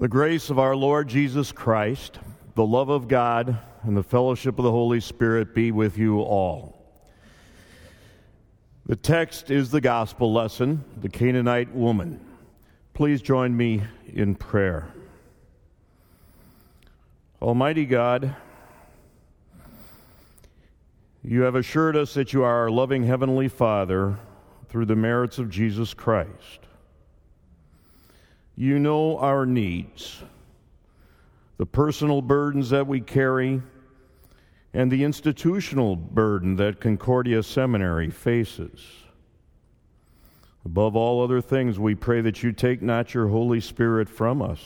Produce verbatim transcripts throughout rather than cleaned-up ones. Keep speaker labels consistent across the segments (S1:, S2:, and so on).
S1: The grace of our Lord Jesus Christ, the love of God, and the fellowship of the Holy Spirit be with you all. The text is the gospel lesson, the Canaanite woman. Please join me in prayer. Almighty God, you have assured us that you are our loving Heavenly Father through the merits of Jesus Christ. You know our needs, the personal burdens that we carry, and the institutional burden that Concordia Seminary faces. Above all other things, we pray that you take not your Holy Spirit from us,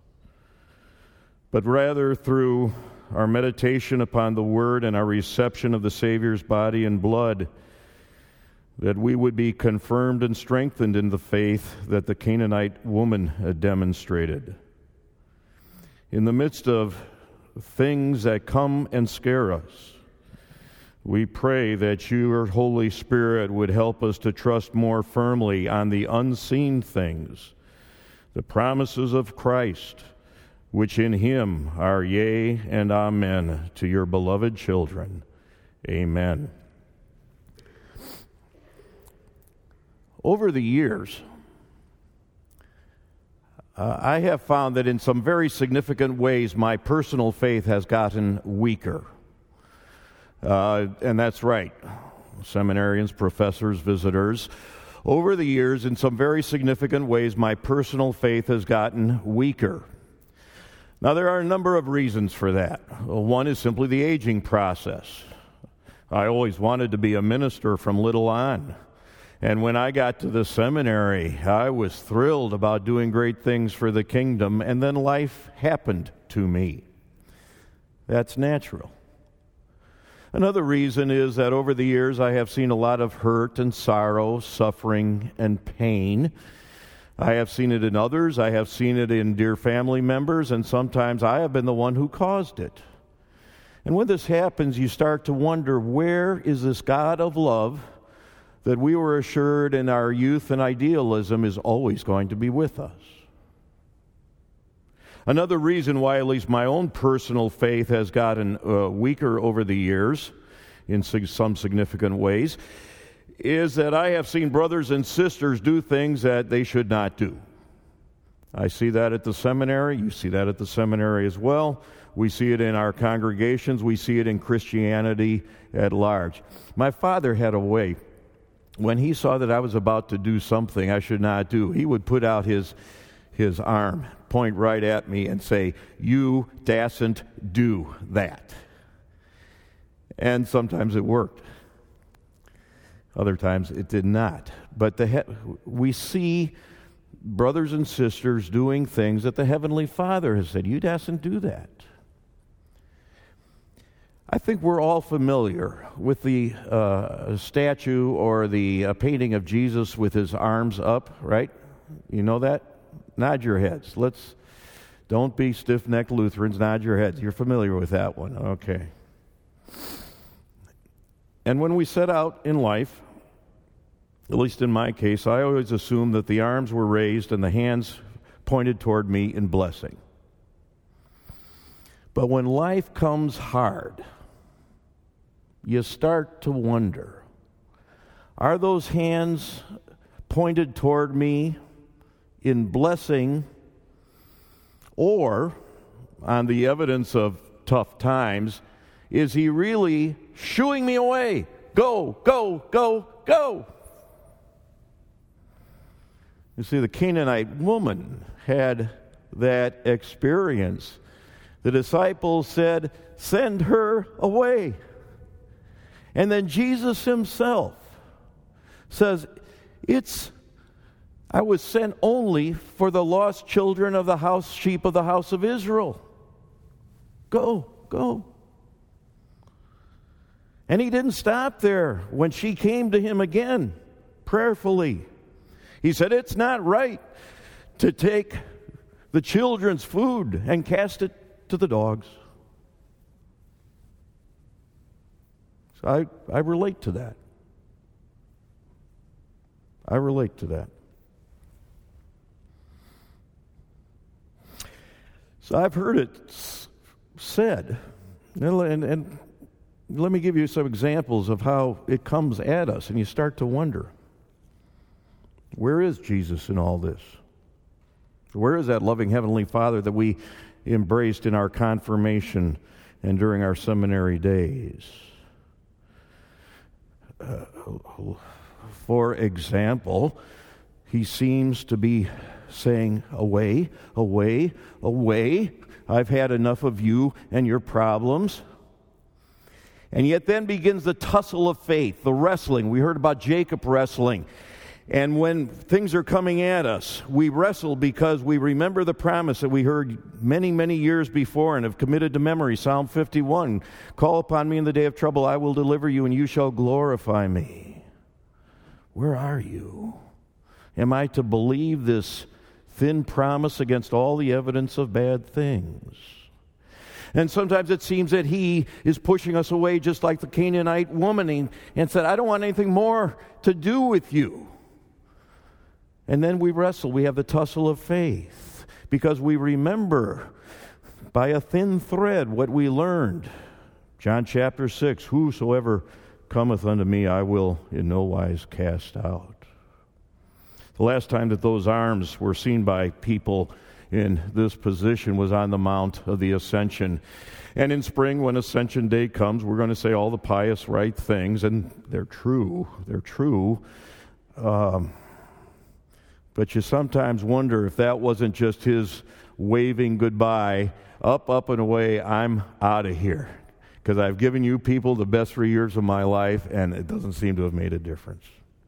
S1: but rather through our meditation upon the Word and our reception of the Savior's body and blood, that we would be confirmed and strengthened in the faith that the Canaanite woman demonstrated. In the midst of things that come and scare us, we pray that your Holy Spirit would help us to trust more firmly on the unseen things, the promises of Christ, which in him are yea and amen to your beloved children. Amen. Over the years, uh, I have found that in some very significant ways my personal faith has gotten weaker. Uh, and that's right, seminarians, professors, visitors. Over the years, in some very significant ways, my personal faith has gotten weaker. Now, there are a number of reasons for that. One is simply the aging process. I always wanted to be a minister from little on. And when I got to the seminary, I was thrilled about doing great things for the kingdom, and then life happened to me. That's natural. Another reason is that over the years I have seen a lot of hurt and sorrow, suffering and pain. I have seen it in others, I have seen it in dear family members, and sometimes I have been the one who caused it. And when this happens, you start to wonder, where is this God of love that we were assured in our youth and idealism is always going to be with us? Another reason why at least my own personal faith has gotten uh, weaker over the years in some significant ways is that I have seen brothers and sisters do things that they should not do. I see that at the seminary. You see that at the seminary as well. We see it in our congregations. We see it in Christianity at large. My father had a way, when he saw that I was about to do something I should not do, he would put out his his arm, point right at me, and say, "You dasn't do that." And sometimes it worked. Other times it did not. But the he- we see brothers and sisters doing things that the Heavenly Father has said, "You dasn't do that." I think we're all familiar with the uh, statue or the uh, painting of Jesus with his arms up, right? You know that? Nod your heads. Let's, don't be stiff-necked Lutherans, nod your heads. You're familiar with that one, okay. And when we set out in life, at least in my case, I always assumed that the arms were raised and the hands pointed toward me in blessing. But when life comes hard, you start to wonder, are those hands pointed toward me in blessing, or, on the evidence of tough times, is he really shooing me away? Go, go, go, go. You see, the Canaanite woman had that experience. The disciples said, "Send her away." And then Jesus himself says, "It's, I was sent only for the lost children of the house, sheep of the house of Israel. Go, go." And he didn't stop there when she came to him again, prayerfully. He said, "It's not right to take the children's food and cast it to the dogs." So I, I relate to that. I relate to that. So I've heard it s- said, and, and, and let me give you some examples of how it comes at us, and you start to wonder, where is Jesus in all this? Where is that loving Heavenly Father that we embraced in our confirmation and during our seminary days? Uh, for example, he seems to be saying, away, away, away. I've had enough of you and your problems. And yet then begins the tussle of faith, the wrestling. We heard about Jacob wrestling. And when things are coming at us, we wrestle because we remember the promise that we heard many, many years before and have committed to memory. Psalm fifty-one, call upon me in the day of trouble, I will deliver you, and you shall glorify me. Where are you? Am I to believe this thin promise against all the evidence of bad things? And sometimes it seems that he is pushing us away just like the Canaanite woman and said, I don't want anything more to do with you. And then we wrestle. We have the tussle of faith because we remember by a thin thread what we learned. John chapter six, whosoever cometh unto me, I will in no wise cast out. The last time that those arms were seen by people in this position was on the Mount of the Ascension. And in spring, when Ascension Day comes, we're going to say all the pious right things, and they're true. They're true. Um, but you sometimes wonder if that wasn't just his waving goodbye, up, up, and away, I'm out of here. Because I've given you people the best three years of my life, and it doesn't seem to have made a difference.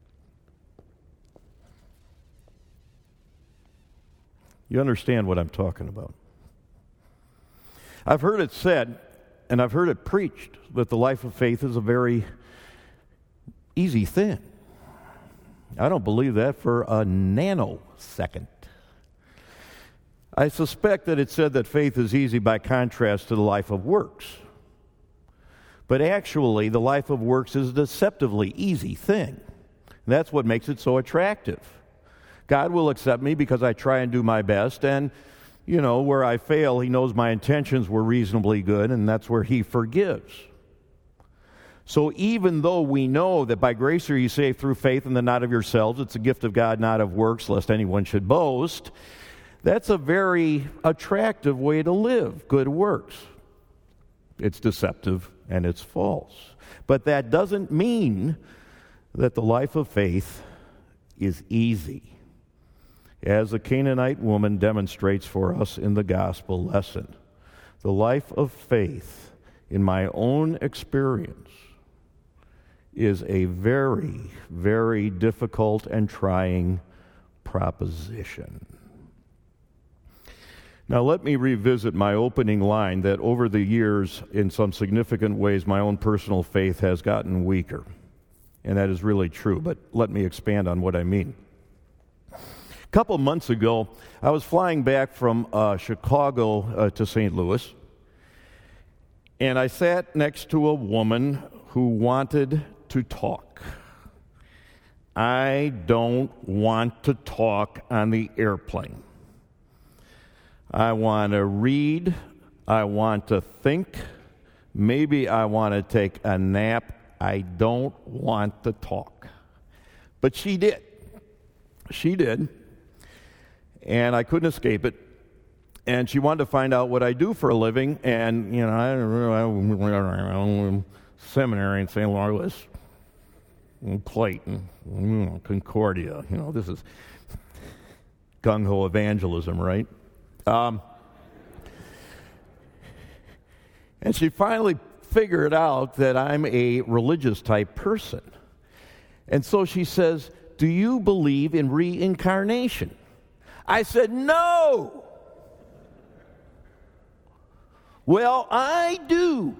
S1: You understand what I'm talking about. I've heard it said, and I've heard it preached, that the life of faith is a very easy thing. I don't believe that for a nanosecond. I suspect that it said that faith is easy by contrast to the life of works. But actually, the life of works is a deceptively easy thing. That's what makes it so attractive. God will accept me because I try and do my best, and, you know, where I fail, He knows my intentions were reasonably good, and that's where He forgives. So even though we know that by grace are you saved through faith and the not of yourselves, it's a gift of God, not of works, lest anyone should boast, that's a very attractive way to live, good works. It's deceptive and it's false. But that doesn't mean that the life of faith is easy, as the Canaanite woman demonstrates for us in the gospel lesson. The life of faith, in my own experience, is a very, very difficult and trying proposition. Now let me revisit my opening line that over the years, in some significant ways, my own personal faith has gotten weaker. And that is really true, but let me expand on what I mean. A couple months ago, I was flying back from uh, Chicago uh, to Saint Louis, and I sat next to a woman who wanted to talk. I don't want to talk on the airplane. I want to read. I want to think. Maybe I want to take a nap. I don't want to talk. But she did. She did. And I couldn't escape it. And she wanted to find out what I do for a living. And, you know, I don't know, seminary in Saint Louis, Clayton, Concordia. You know, this is gung-ho evangelism, right? Um, and she finally figured out that I'm a religious type person. And so she says, do you believe in reincarnation? I said, no. Well, I do.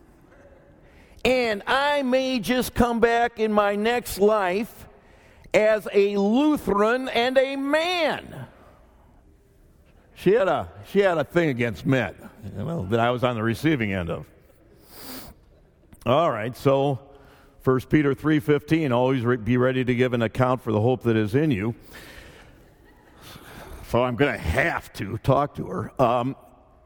S1: And I may just come back in my next life as a Lutheran and a man. She had a she had a thing against men, you know, that I was on the receiving end of. All right, so First Peter three fifteen, always re- be ready to give an account for the hope that is in you. So I'm going to have to talk to her. Um,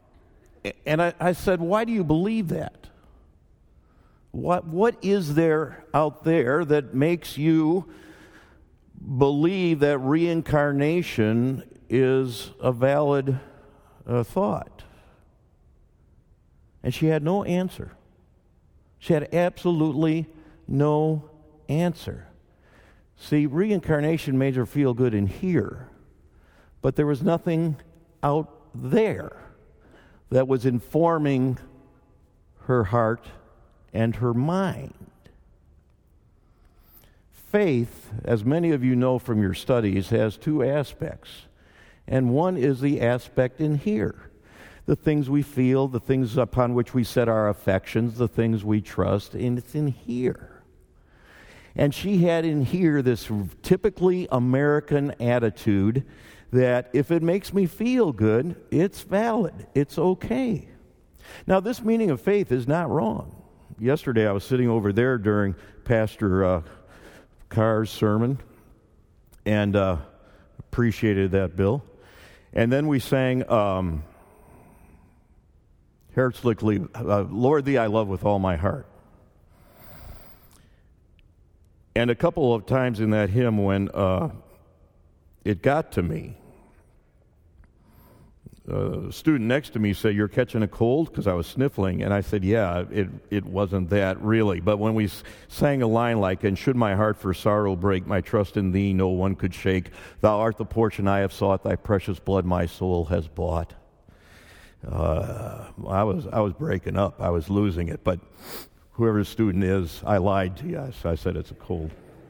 S1: And I, I said, why do you believe that? What, what is there out there that makes you believe that reincarnation is a valid uh, thought? And she had no answer. She had absolutely no answer. See, reincarnation made her feel good in here, but there was nothing out there that was informing her heart and her mind. Faith, as many of you know from your studies, has two aspects. And one is the aspect in here. The things we feel, the things upon which we set our affections, the things we trust, and it's in here. And she had in here this typically American attitude that if it makes me feel good, it's valid, it's okay. Now, this meaning of faith is not wrong. Yesterday I was sitting over there during Pastor uh, Carr's sermon, and uh, appreciated that, Bill. And then we sang um, Herzlichly, uh, Lord, Thee I Love With All My Heart. And a couple of times in that hymn when uh, it got to me, Uh, a student next to me said, "You're catching a cold?" Because I was sniffling. And I said, yeah, it, it wasn't that really. But when we s- sang a line like, "And should my heart for sorrow break, my trust in Thee no one could shake. Thou art the portion I have sought, Thy precious blood my soul has bought." Uh, I was I was breaking up. I was losing it. But whoever the student is, I lied to you. I said it's a cold.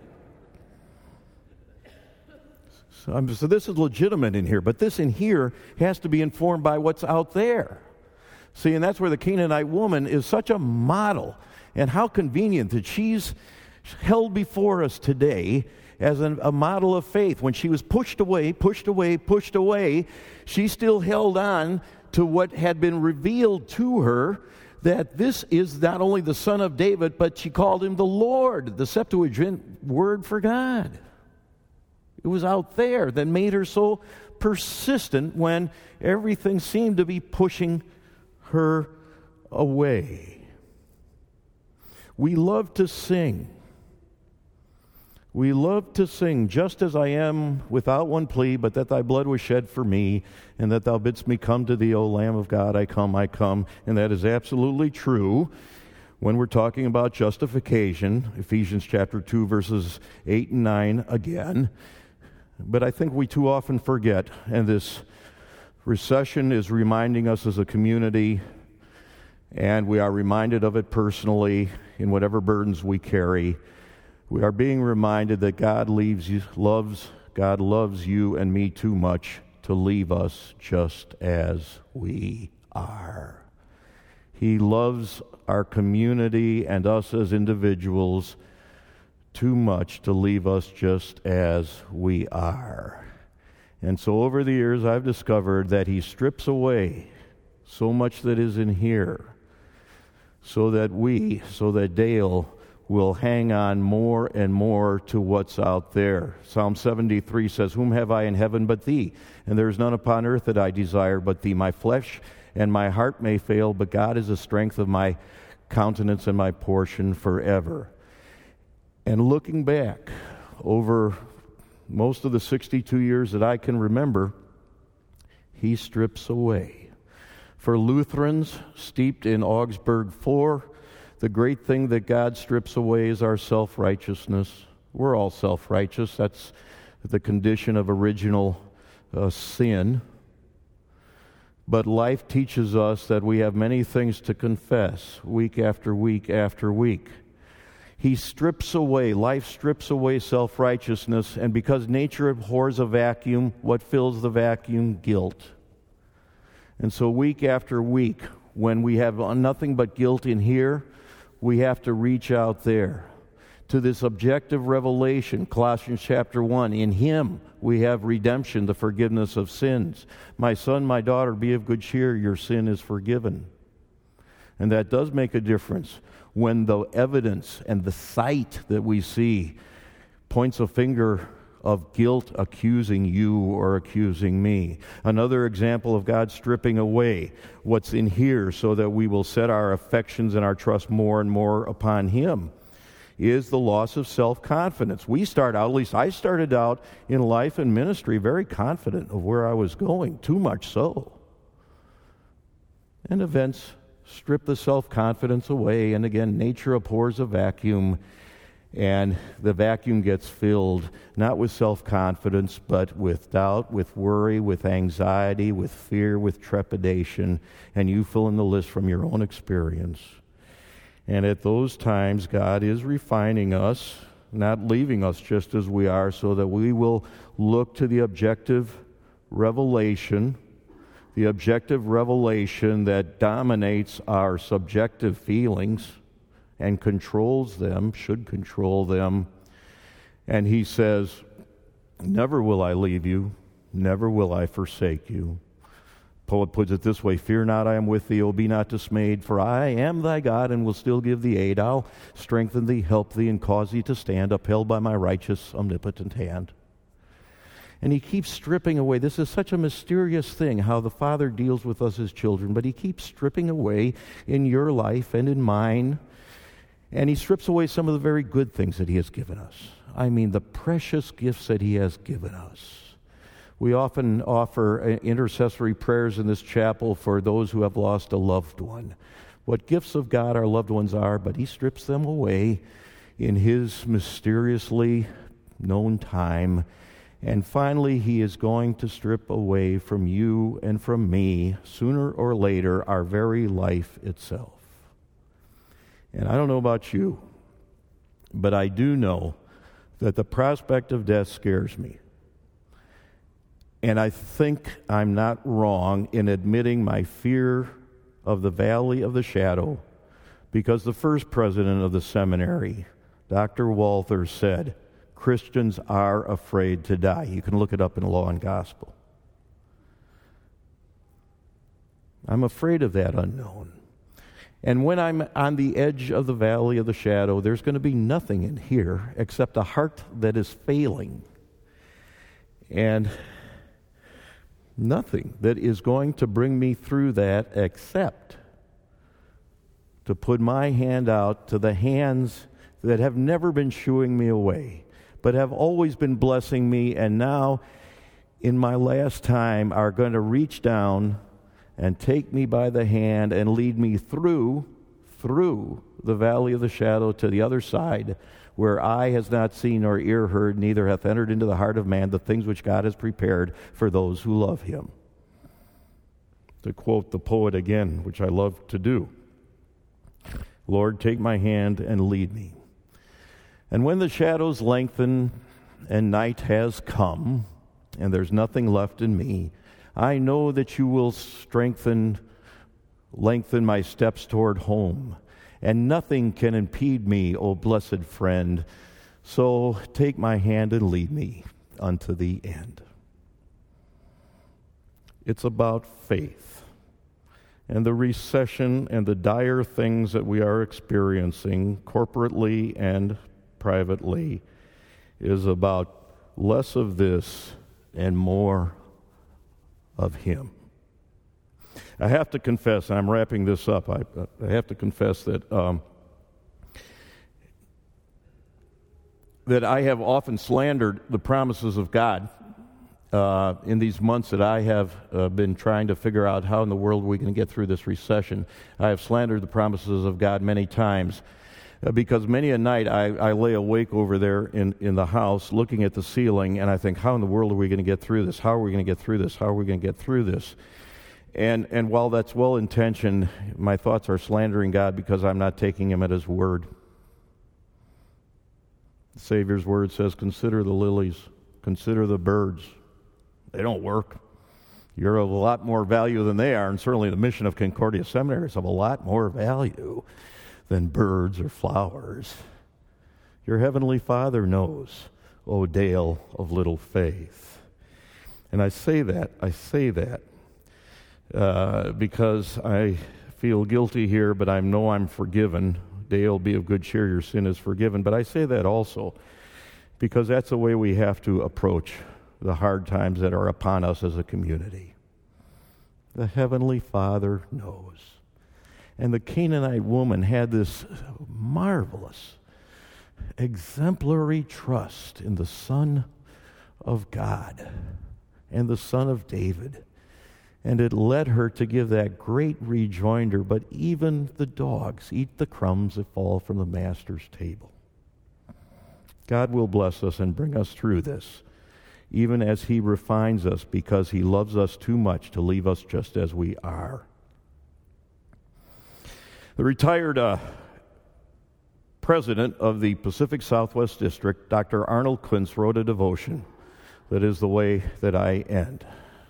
S1: So, I'm, so this is legitimate in here, but this in here has to be informed by what's out there. See, and that's where the Canaanite woman is such a model, and how convenient that she's held before us today as an, a model of faith. When she was pushed away, pushed away, pushed away, she still held on to what had been revealed to her, that this is not only the Son of David, but she called him the Lord, the Septuagint word for God. It was out there that made her so persistent when everything seemed to be pushing her away. We love to sing. We love to sing, "Just as I am, without one plea, but that Thy blood was shed for me, and that Thou bidst me come to Thee, O Lamb of God, I come, I come." And that is absolutely true when we're talking about justification, Ephesians chapter two, verses eight and nine again. But I think we too often forget, and this recession is reminding us as a community, and we are reminded of it personally in whatever burdens we carry. We are being reminded that God leaves you, loves, God loves you and me too much to leave us just as we are. He loves our community and us as individuals too much to leave us just as we are. And so over the years I've discovered that He strips away so much that is in here so that we, so that Dale will hang on more and more to what's out there. Psalm seventy-three says, "Whom have I in heaven but Thee? And there is none upon earth that I desire but Thee. My flesh and my heart may fail, but God is the strength of my countenance and my portion forever." And looking back over most of the sixty-two years that I can remember, He strips away. For Lutherans steeped in Augsburg four, the great thing that God strips away is our self-righteousness. We're all self-righteous. That's the condition of original uh, sin. But life teaches us that we have many things to confess week after week after week. He strips away, life strips away self-righteousness, and because nature abhors a vacuum, what fills the vacuum? Guilt. And so week after week, when we have nothing but guilt in here, we have to reach out there to this objective revelation, Colossians chapter one. In Him we have redemption, the forgiveness of sins. My son, my daughter, be of good cheer, your sin is forgiven. And that does make a difference when the evidence and the sight that we see points a finger of guilt accusing you or accusing me. Another example of God stripping away what's in here so that we will set our affections and our trust more and more upon Him is the loss of self-confidence. We start out, at least I started out in life and ministry very confident of where I was going, too much so. And events strip the self-confidence away, and again, nature abhors a vacuum, and the vacuum gets filled not with self-confidence, but with doubt, with worry, with anxiety, with fear, with trepidation, and you fill in the list from your own experience. And at those times, God is refining us, not leaving us just as we are, so that we will look to the objective revelation, the objective revelation that dominates our subjective feelings and controls them, should control them. And He says, never will I leave you, never will I forsake you. Poet puts it this way, fear not, I am with thee, O be not dismayed, for I am thy God and will still give thee aid. I'll strengthen thee, help thee, and cause thee to stand, upheld by my righteous, omnipotent hand. And He keeps stripping away. This is such a mysterious thing, how the Father deals with us as children, but He keeps stripping away in your life and in mine. And He strips away some of the very good things that He has given us. I mean, the precious gifts that He has given us. We often offer intercessory prayers in this chapel for those who have lost a loved one. What gifts of God our loved ones are, but He strips them away in His mysteriously known time. And finally, He is going to strip away from you and from me, sooner or later, our very life itself. And I don't know about you, but I do know that the prospect of death scares me. And I think I'm not wrong in admitting my fear of the valley of the shadow, because the first president of the seminary, Doctor Walther, said, Christians are afraid to die. You can look it up in Law and Gospel. I'm afraid of that unknown. And when I'm on the edge of the valley of the shadow, there's going to be nothing in here except a heart that is failing. And nothing that is going to bring me through that except to put my hand out to the hands that have never been shooing me away, but have always been blessing me, and now in my last time are going to reach down and take me by the hand and lead me through, through the valley of the shadow to the other side, where eye has not seen nor ear heard, neither hath entered into the heart of man the things which God has prepared for those who love Him. To quote the poet again, which I love to do, Lord, take my hand and lead me. And when the shadows lengthen and night has come, and there's nothing left in me, I know that you will strengthen, lengthen my steps toward home, and nothing can impede me, O blessed friend. So take my hand and lead me unto the end. It's about faith. And the recession and the dire things that we are experiencing, corporately and privately, is about less of this and more of Him. I have to confess, and I'm wrapping this up, I, I have to confess that um, that I have often slandered the promises of God uh, in these months that I have uh, been trying to figure out how in the world we can get through this recession. I have slandered the promises of God many times uh, because many a night I, I lay awake over there in, in the house looking at the ceiling, and I think, how in the world are we going to get through this? How are we going to get through this? How are we going to get through this? And and while that's well-intentioned, my thoughts are slandering God because I'm not taking Him at His word. The Savior's word says, consider the lilies, consider the birds. They don't work. You're of a lot more value than they are, and certainly the mission of Concordia Seminary is of a lot more value than birds or flowers. Your Heavenly Father knows, O Dale of little faith. And I say that, I say that, Uh, because I feel guilty here, but I know I'm forgiven. Dale, be of good cheer, your sin is forgiven. But I say that also because that's the way we have to approach the hard times that are upon us as a community. The Heavenly Father knows. And the Canaanite woman had this marvelous, exemplary trust in the Son of God and the Son of David. And it led her to give that great rejoinder, but even the dogs eat the crumbs that fall from the Master's table. God will bless us and bring us through this, even as He refines us, because He loves us too much to leave us just as we are. The retired uh, president of the Pacific Southwest District, Doctor Arnold Kuntz, wrote a devotion that is the way that I end.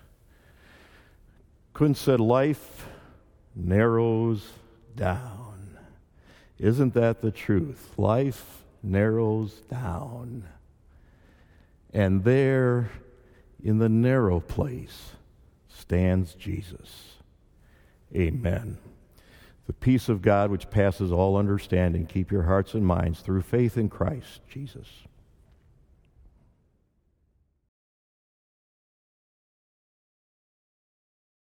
S1: Kuntz said, "Life narrows down." Isn't that the truth? Life narrows down. And there, in the narrow place, stands Jesus. Amen. The peace of God, which passes all understanding, keep your hearts and minds through faith in Christ Jesus.